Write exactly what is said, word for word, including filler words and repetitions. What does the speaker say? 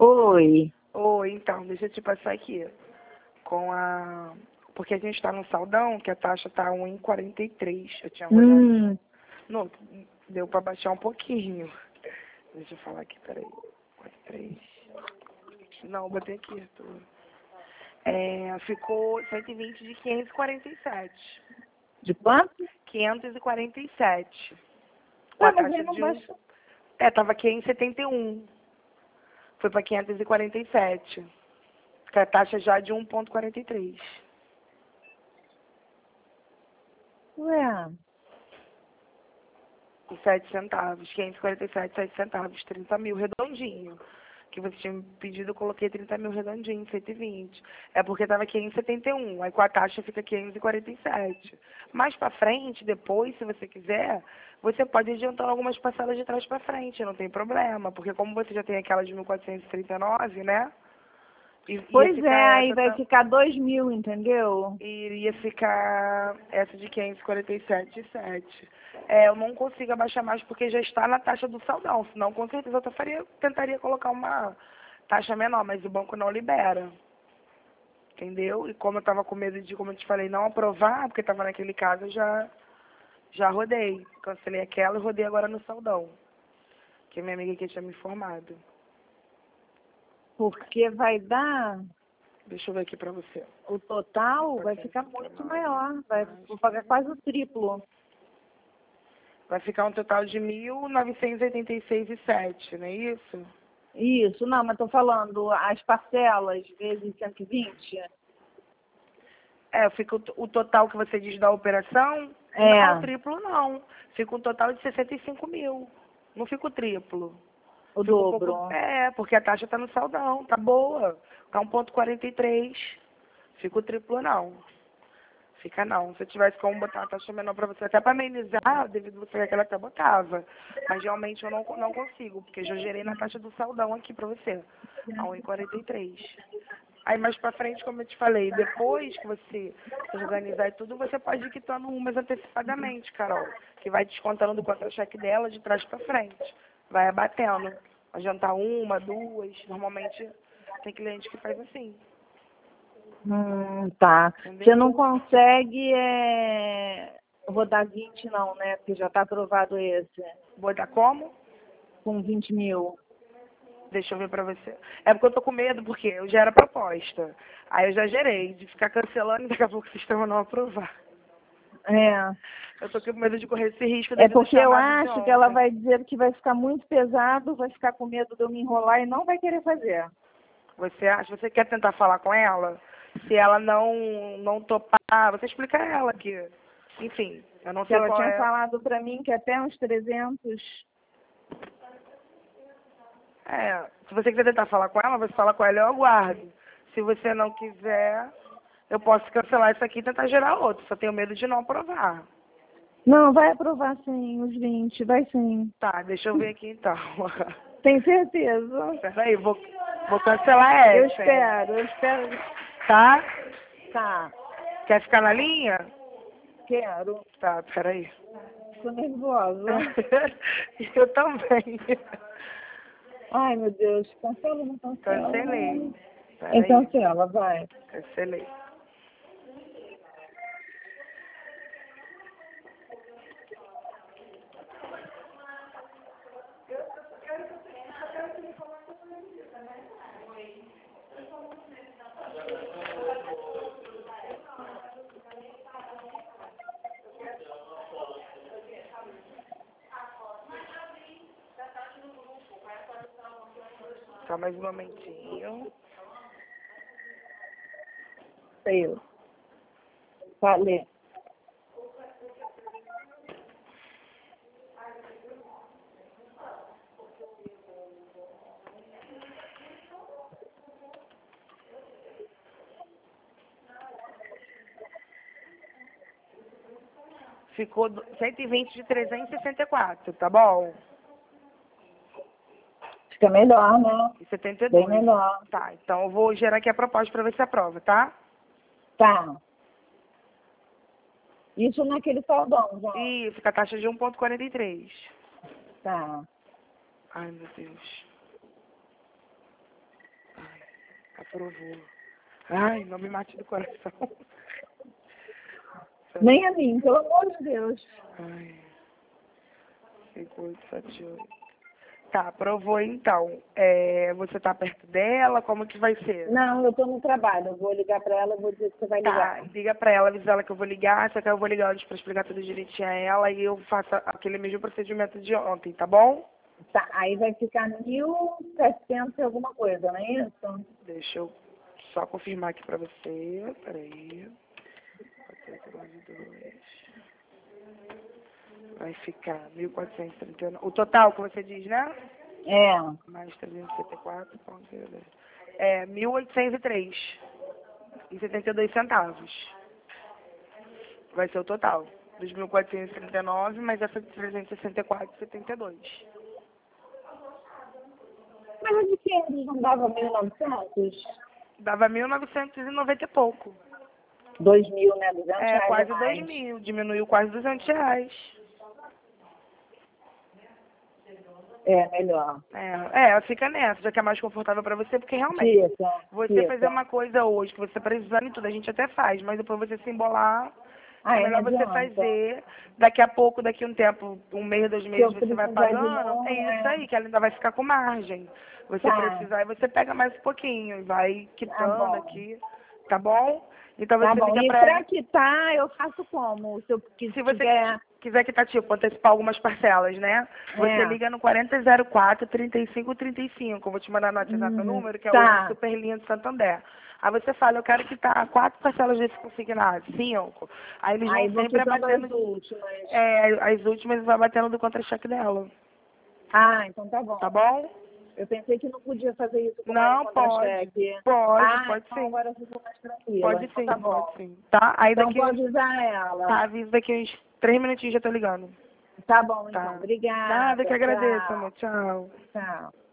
Oi. Oi, então, deixa eu te passar aqui. Com a... Porque a gente tá no saldão, que a taxa tá um e quarenta e três. Eu tinha olhado. Hum, Não, deu pra baixar um pouquinho. Deixa eu falar aqui, peraí. quarenta e três. Não, botei aqui, Arthur. É, ficou cento e vinte de quinhentos e quarenta e sete. de quanto? quinhentos e quarenta e sete. Com Ah, a mas taxa ele não de um... baixou. É, tava aqui em setenta e um. Foi pra quinhentos e quarenta e sete. Com a taxa já de um e quarenta e três. Ué, E sete centavos. quinhentos e quarenta e sete, sete centavos. trinta mil, redondinho. Que você tinha me pedido, eu coloquei trinta mil redondinho, cento e vinte. É porque tava quinhentos e setenta e um. Aí com a taxa fica quinhentos e quarenta e sete. Mais pra frente, depois, se você quiser, você pode adiantar algumas parcelas de trás pra frente, não tem problema. Porque como você já tem aquela de mil quatrocentos e trinta e nove, né? I- Ia pois é, ficar aí essa, vai tá- ficar dois mil, entendeu? iria ficar essa de quinhentos e quarenta e sete e sete. É, eu não consigo abaixar mais porque já está na taxa do saldão. Senão, com certeza, eu faria, tentaria colocar uma taxa menor, mas o banco não libera. Entendeu? E como eu estava com medo de, como eu te falei, não aprovar, porque estava naquele caso, eu já, já rodei. Cancelei aquela e rodei agora no saldão. Que minha amiga aqui tinha me informado. Porque vai dar, Deixa eu ver aqui pra você. o total vai ficar muito maior. Vai, vou pagar quase o triplo. Vai ficar um total de mil novecentos e oitenta e seis e sete, não é isso? Isso, não, mas tô falando as parcelas vezes cento e vinte. É, fica o, t- o total que você diz da operação, É, não, o triplo não. Fica um total de sessenta e cinco mil. Não fica o triplo. o Fica um pouco. dobro. É, porque a taxa tá no saldão, tá boa. Tá um ponto quarenta e três. Fica o triplo não. Fica não. Se eu tivesse como botar uma taxa menor pra você, até pra amenizar, devido a você aquela até botava. Mas realmente eu não, não consigo, porque eu já gerei na taxa do saldão aqui pra você. A um e quarenta e três. Aí mais pra frente, como eu te falei, depois que você organizar e tudo, você pode ir quitando umas antecipadamente, Carol. Que vai descontando do contra-cheque dela de trás pra frente. Vai abatendo. Adiantar uma, duas. Normalmente tem cliente que faz assim. Hum, tá. Entendeu? Você não consegue é, rodar vinte não, né? Porque já está aprovado esse, Botar como? com vinte mil. Deixa eu ver pra você. É porque eu tô com medo, porque eu já era proposta. Aí eu já gerei, de ficar cancelando e daqui a pouco o sistema não aprovar. É. Eu tô com medo de correr esse risco É devido ao porque eu chamado de acho que ela ontem. vai dizer que vai ficar muito pesado, vai ficar com medo de eu me enrolar e não vai querer fazer. Você acha, você quer tentar falar com ela? Se ela não não topar, você explica a ela que, enfim, eu não Que sei ela qual tinha é. falado para mim que até uns trezentos. É, se você quiser tentar falar com ela, você fala com ela, eu aguardo. Se você não quiser, eu posso cancelar isso aqui e tentar gerar outro. Só tenho medo de não aprovar. Não, vai aprovar sim, os vinte, vai sim. Tá, deixa eu ver aqui então. Tem certeza? Peraí, vou, vou cancelar Eu essa, hein? espero, eu espero. Tá? Tá, Quer ficar na linha? quero. Tá, peraí. Tô nervosa. Eu também. Ai, meu Deus, cancela ou não cancela? Cancelei. Então Peraí. cancela, vai. Cancelei. Só mais um momentinho. Saiu. Falei. Ficou do- cento e vinte de trezentos e sessenta e quatro, tá bom? Fica melhor, né? E setenta e Bem dois. melhor. Tá, então eu vou gerar aqui a proposta pra ver se aprova, tá? Tá. Isso naquele saldão, já. E fica a taxa de um ponto quarenta e três. Tá. Ai, meu Deus. Aprovou. Ai, não me mate do coração. Nem a mim, pelo amor de Deus. Ai. cinco, oito, sete, oito. Tá, aprovou então. É, você tá perto dela? Como que vai ser? Não, eu tô no trabalho. Eu vou ligar pra ela, eu vou dizer que você vai Tá, ligar. liga pra ela, avisa ela que eu vou ligar, só que eu vou ligar antes pra explicar tudo direitinho a ela e eu faço aquele mesmo procedimento de ontem, tá bom? Tá, aí vai ficar mil e setecentos e alguma coisa, não é isso? Deixa eu só confirmar aqui pra você. Peraí. Vai ficar mil quatrocentos e trinta e nove. O total que você diz, né? É. Mais trezentos e setenta e quatro vírgula zero dois. É mil oitocentos e três e setenta e dois centavos. Vai ser o total. Dos mil quatrocentos e trinta e nove, mais essa de trezentos e sessenta e quatro vírgula setenta e dois. Mas é de que eles não davam mil e novecentos? Dava mil novecentos e noventa e pouco. Dois mil, né? Duzentos É, reais quase a dois mais. mil. Diminuiu quase duzentos reais. É, melhor. É, é, fica nessa, já que é mais confortável pra você, porque realmente, Fica, você fica. fazer uma coisa hoje que você tá precisando e tudo, a gente até faz, mas depois você se embolar, Ah, é é, não melhor você adianta. fazer, daqui a pouco, daqui a um tempo, um mês, dois Se meses, eu você vai precisar de pagando, novo, é isso é... aí, que ela ainda vai ficar com margem. Você Tá, precisar, e você pega mais um pouquinho, e vai tá quitando bom. aqui, tá bom? Então Tá você bom. liga E pra ela. pra quitar, eu faço como? Se eu qui- Se você quiser... quiser quitar, tipo, antecipar algumas parcelas, né? Você É. liga no quarenta zero quatro, trinta e cinco, trinta e cinco. Eu vou te mandar no WhatsApp o Hum, número, que é o tá. Super Linha de Santander. Aí você fala, eu quero quitar quatro parcelas desse consignado, cinco. Aí eles vão Aí vou sempre quitando as abatendo, últimas. é, as últimas vai batendo do contra-cheque dela. Ah, então tá Tá bom. bom? Eu pensei que não podia fazer isso com mais um Não, pode. contra-cheque. Pode, Ah, pode então sim. agora eu fico mais tranquila. Pode Então tá sim, pode bom. sim. Tá? Aí Então daqui uns. pode usar ela. Tá, avisa daqui uns três minutinhos já tô ligando. Tá bom, então. Tá. Nada que Obrigada. agradeça, amor. Tchau. Tchau. Tchau.